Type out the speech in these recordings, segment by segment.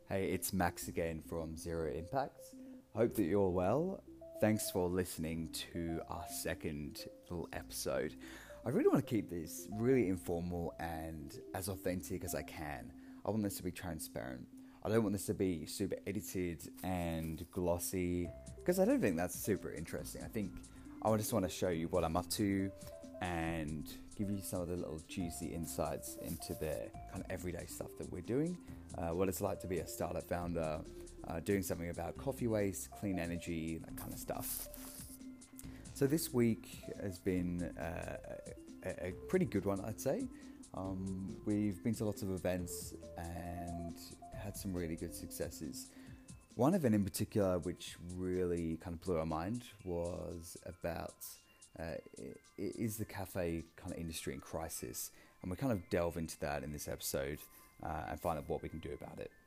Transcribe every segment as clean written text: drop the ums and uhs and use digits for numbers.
Hey, it's Max again from Zero Impacts. Hope that you're well. Thanks for listening to our second little episode. I really want to keep this really informal and as authentic as I can. I want this to be transparent. I don't want this to be super edited and glossy because I don't think that's super interesting. I think I just want to show you what I'm up to and give you some of the little juicy insights into the kind of everyday stuff that we're doing, what it's like to be a startup founder, doing something about coffee waste, clean energy, that kind of stuff. So this week has been a pretty good one, I'd say. We've been to lots of events and had some really good successes. One event in particular which really kind of blew our mind was about is the cafe kind of industry in crisis, and we kind of delve into that in this episode and find out what we can do about it.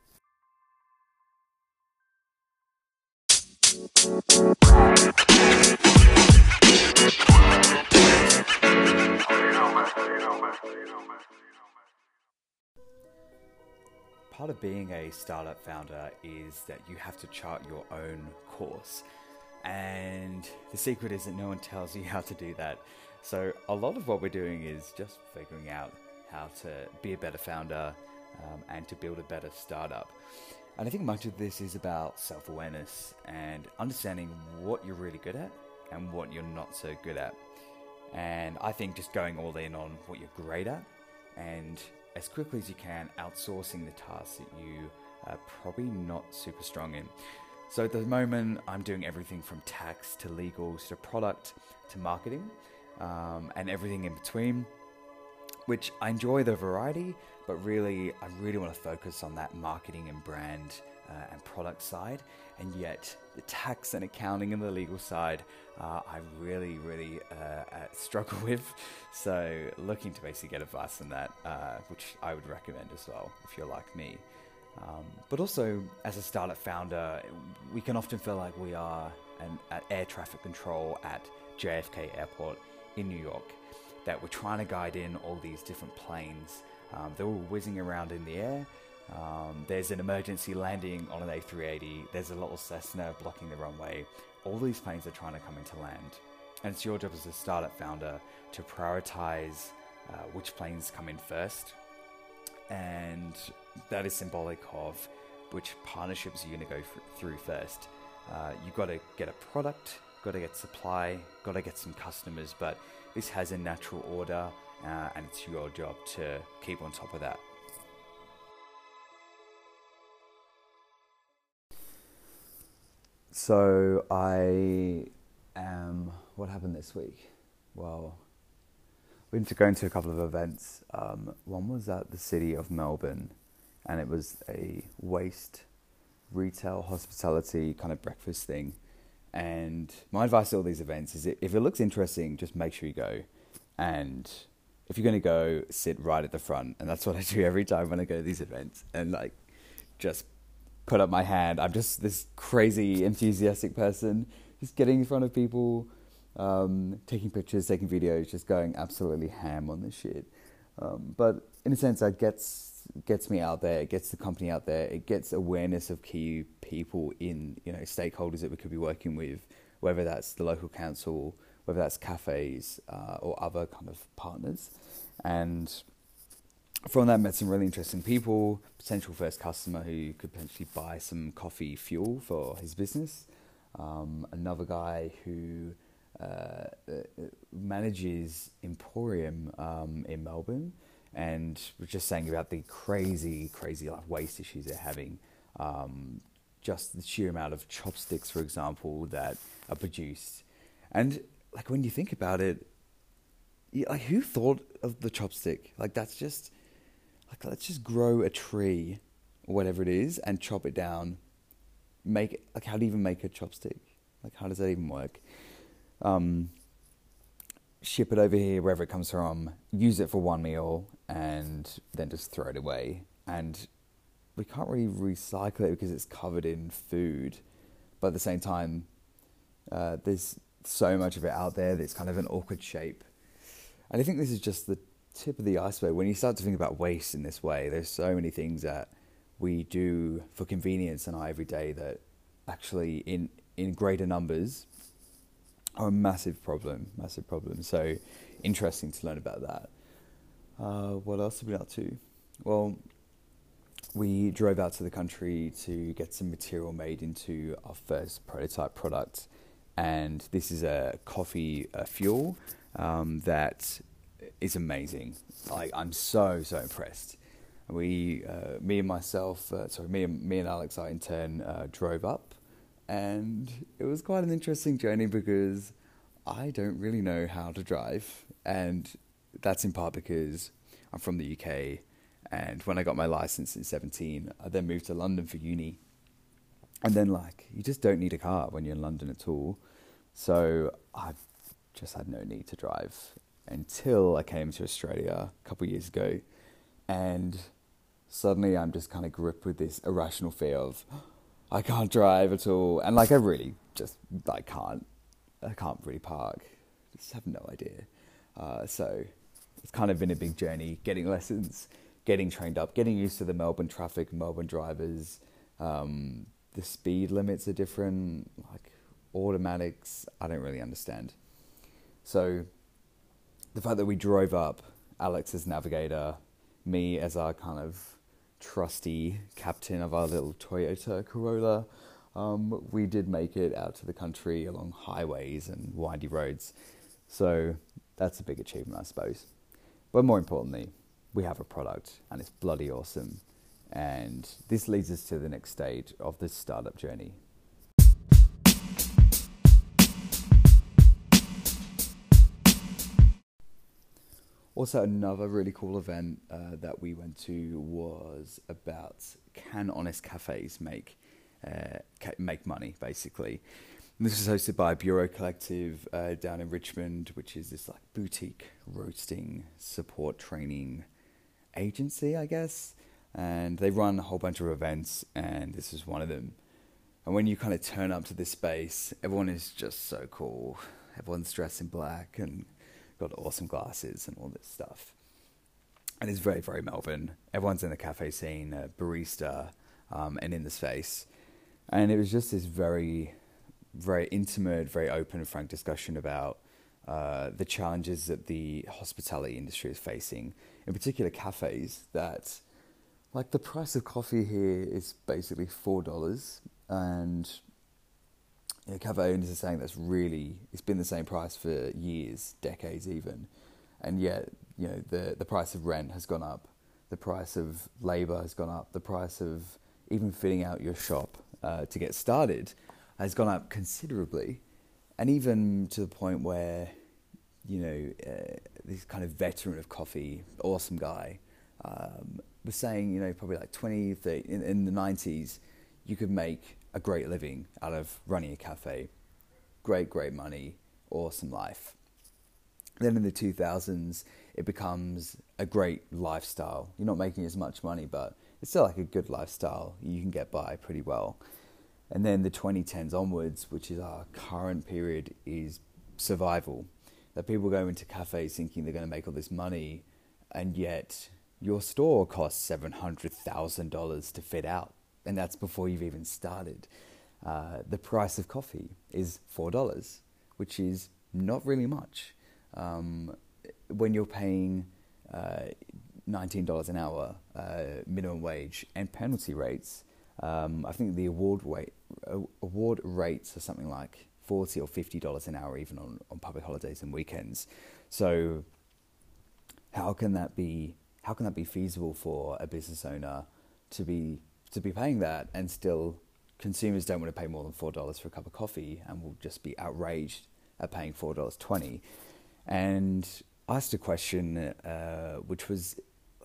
Part of being a startup founder is that you have to chart your own course. And the secret is that no one tells you how to do that. So a lot of what we're doing is just figuring out how to be a better founder and to build a better startup. And I think much of this is about self-awareness and understanding what you're really good at and what you're not so good at. And I think just going all in on what you're great at and as quickly as you can outsourcing the tasks that you are probably not super strong in. So at the moment, I'm doing everything from tax to legals to product to marketing and everything in between, which I enjoy the variety, but really, I really want to focus on that marketing and brand and product side. And yet the tax and accounting and the legal side, I really struggle with. So looking to basically get advice on that, which I would recommend as well if you're like me. But also, as a startup founder, we can often feel like we are at air traffic control at JFK Airport in New York, that we're trying to guide in all these different planes. They're all whizzing around in the air. There's an emergency landing on an A380. There's a little Cessna blocking the runway. All these planes are trying to come into land. And it's your job as a startup founder to prioritize which planes come in first. And that is symbolic of which partnerships you're going to go through first. You've got to get a product, got to get supply, got to get some customers, but this has a natural order and it's your job to keep on top of that. So what happened this week? Well, we went to go into a couple of events. One was at the City of Melbourne, and it was a waste, retail, hospitality kind of breakfast thing. And my advice to all these events is if it looks interesting, just make sure you go. And if you're going to go, sit right at the front. And that's what I do every time when I go to these events. And just put up my hand. I'm just this crazy, enthusiastic person, just getting in front of people, taking pictures, taking videos, just going absolutely ham on this shit. But in a sense, that gets me out there. It gets the company out there. It gets awareness of key people in, stakeholders that we could be working with, whether that's the local council, whether that's cafes or other kind of partners. And from that, met some really interesting people, potential first customer who could potentially buy some coffee fuel for his business. Another guy who manages Emporium in Melbourne, and was just saying about the crazy waste issues they're having. Just the sheer amount of chopsticks, for example, that are produced. And when you think about it, who thought of the chopstick? That's just let's just grow a tree or whatever it is and chop it down. Make it, how do you even make a chopstick? How does that even work? Ship it over here, wherever it comes from, use it for one meal, and then just throw it away. And we can't really recycle it because it's covered in food. But at the same time, there's so much of it out there that's kind of an awkward shape. And I think this is just the tip of the iceberg. When you start to think about waste in this way, there's so many things that we do for convenience in our everyday that actually in greater numbers are a massive problem. So interesting to learn about that. What else have we been up to? Well, we drove out to the country to get some material made into our first prototype product. And this is a coffee fuel that is amazing. Like, I'm so impressed. Me and Alex, our intern, drove up, and it was quite an interesting journey because I don't really know how to drive, and that's in part because I'm from the UK, and when I got my license at 17, I then moved to London for uni, and then you just don't need a car when you're in London at all, so I just had no need to drive until I came to Australia a couple of years ago, and suddenly I'm just kind of gripped with this irrational fear of I can't drive at all, and I really just can't really park. Just have no idea. So it's kind of been a big journey, getting lessons, getting trained up, getting used to the Melbourne traffic, Melbourne drivers. The speed limits are different, automatics. I don't really understand. So the fact that we drove up, Alex as navigator, me as our kind of trusty captain of our little Toyota Corolla, we did make it out to the country along highways and windy roads. So that's a big achievement, I suppose. But more importantly, we have a product and it's bloody awesome. And this leads us to the next stage of this startup journey. Also, another really cool event that we went to was about can honest cafes make money, basically. And this was hosted by Bureau Collective down in Richmond, which is this boutique roasting support training agency, I guess. And they run a whole bunch of events, and this is one of them. And when you kind of turn up to this space, everyone is just so cool. Everyone's dressed in black and got awesome glasses and all this stuff. And it's very, very Melbourne. Everyone's in the cafe scene, barista, and in the space. And it was just this very, very intimate, very open and frank discussion about the challenges that the hospitality industry is facing. In particular, cafes that, the price of coffee here is basically $4. And cafe owners are saying it's been the same price for years, decades even, and yet the price of rent has gone up, the price of labour has gone up, the price of even fitting out your shop to get started has gone up considerably, and even to the point where this kind of veteran of coffee, awesome guy, was saying probably 20, 30, in the 90s you could make a great living out of running a cafe. Great money, awesome life. Then in the 2000s, it becomes a great lifestyle. You're not making as much money, but it's still a good lifestyle. You can get by pretty well. And then the 2010s onwards, which is our current period, is survival. That people go into cafes thinking they're going to make all this money, and yet your store costs $700,000 to fit out. And that's before you've even started. The price of coffee is $4, which is not really much. When you're paying $19 an hour minimum wage and penalty rates, I think the award rates are something like $40 or $50 an hour, even on public holidays and weekends. So how can that be feasible for a business owner to be paying that, and still consumers don't want to pay more than $4 for a cup of coffee and will just be outraged at paying $4.20? And I asked a question which was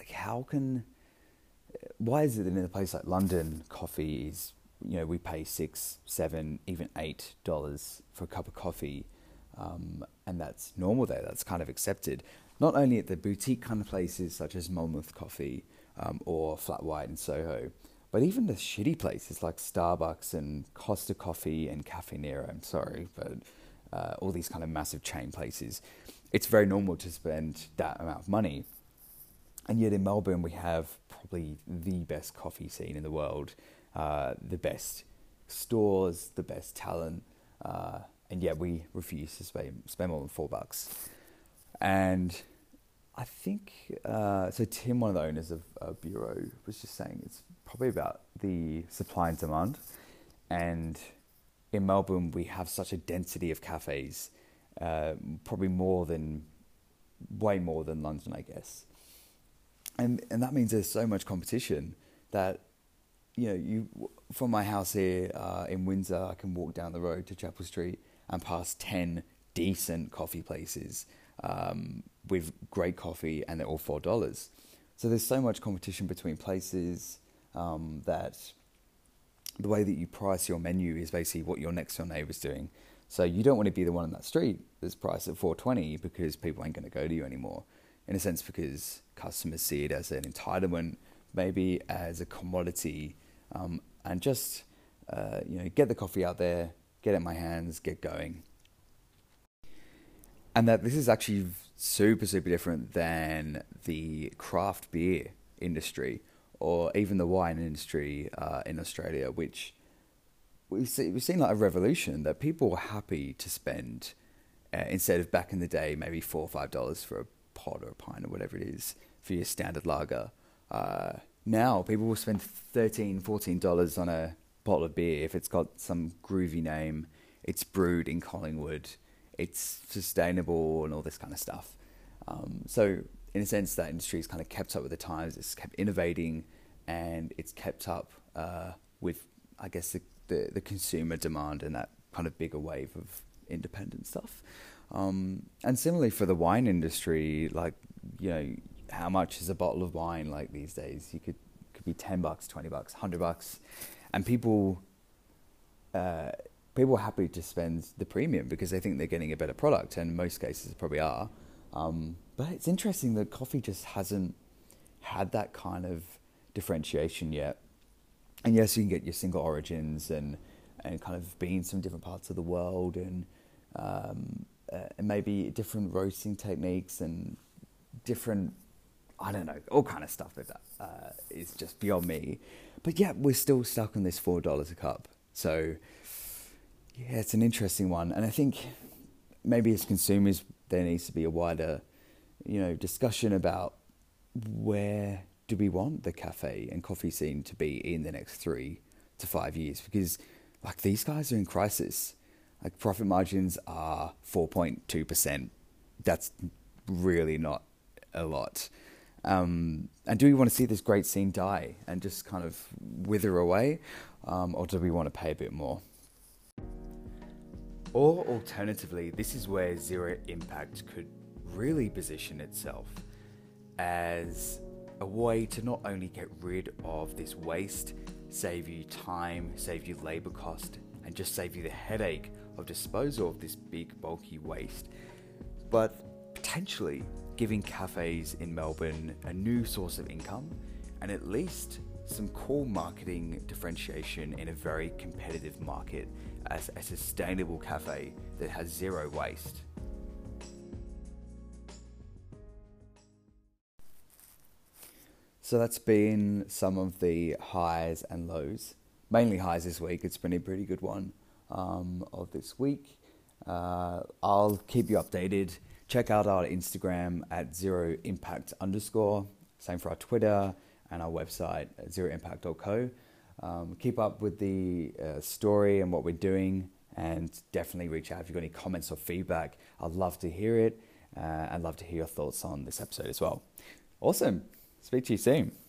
why is it that in a place like London, coffee is, we pay $6, $7, even $8 for a cup of coffee, and that's normal there, that's kind of accepted. Not only at the boutique kind of places such as Monmouth Coffee or Flat White in Soho, but even the shitty places like Starbucks and Costa Coffee and Cafe Nero, I'm sorry, but all these kind of massive chain places, it's very normal to spend that amount of money. And yet in Melbourne, we have probably the best coffee scene in the world, the best stores, the best talent, and yet we refuse to spend more than $4. And I think, so Tim, one of the owners of Bureau, was just saying it's probably about the supply and demand. And in Melbourne, we have such a density of cafes, probably way more than London, I guess. And that means there's so much competition that, from my house here in Windsor, I can walk down the road to Chapel Street and past 10 decent coffee places with great coffee, and they're all $4. So there's so much competition between places that the way that you price your menu is basically what your next door neighbour's doing. So you don't want to be the one in that street that's priced at $4.20 because people ain't going to go to you anymore. In a sense, because customers see it as an entitlement, maybe as a commodity, and just get the coffee out there, get it in my hands, get going. And that this is actually super, super different than the craft beer industry or even the wine industry in Australia, which we've seen like a revolution that people were happy to spend instead of back in the day maybe $4 or $5 for a pot or a pint or whatever it is for your standard lager. Now people will spend $13, $14 on a bottle of beer if it's got some groovy name, it's brewed in Collingwood, it's sustainable and all this kind of stuff. So in a sense, that industry has kind of kept up with the times, it's kept innovating, and it's kept up with, I guess, the consumer demand and that kind of bigger wave of independent stuff. And similarly for the wine industry, like, how much is a bottle of wine like these days? Could be $10, $20, $100, and people are happy to spend the premium because they think they're getting a better product, and in most cases probably are. But it's interesting that coffee just hasn't had that kind of differentiation yet. And yes, you can get your single origins and kind of beans from different parts of the world, and maybe different roasting techniques and different, I don't know, all kind of stuff like that is just beyond me. But yeah, we're still stuck on this $4 a cup. So yeah, it's an interesting one. And I think maybe as consumers, there needs to be a wider, discussion about where do we want the cafe and coffee scene to be in the next 3 to 5 years? Because like these guys are in crisis. Like profit margins are 4.2%. That's really not a lot. And do we want to see this great scene die and just kind of wither away? Or do we want to pay a bit more? Or alternatively, this is where Zero Impact could really position itself as a way to not only get rid of this waste, save you time, save you labor cost, and just save you the headache of disposal of this big bulky waste, but potentially giving cafes in Melbourne a new source of income and at least some cool marketing differentiation in a very competitive market as a sustainable cafe that has zero waste. So that's been some of the highs and lows, mainly highs this week. It's been a pretty good one of this week. I'll keep you updated. Check out our Instagram at zeroimpact_. Same for our Twitter and our website at zeroimpact.co. Keep up with the story and what we're doing, and definitely reach out if you've got any comments or feedback. I'd love to hear it. I'd love to hear your thoughts on this episode as well. Awesome. Speak to you soon.